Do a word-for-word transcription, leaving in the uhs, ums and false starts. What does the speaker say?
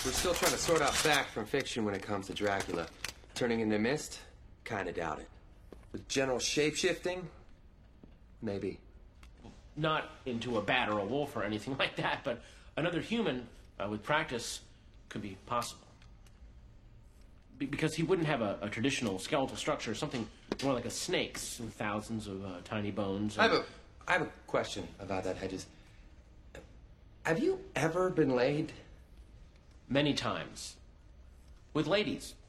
We're still trying to sort out fact from fiction when it comes to Dracula. Turning into mist? Kinda doubt it. With general shape-shifting? Maybe. Not into a bat or a wolf or anything like that, but another human, uh, with practice, could be possible. Be because he wouldn't have a, a traditional skeletal structure, something more like a snake's, with thousands of uh, tiny bones. I have a, I have a question about that, Hedges. Have you ever been laid? Many times. With ladies.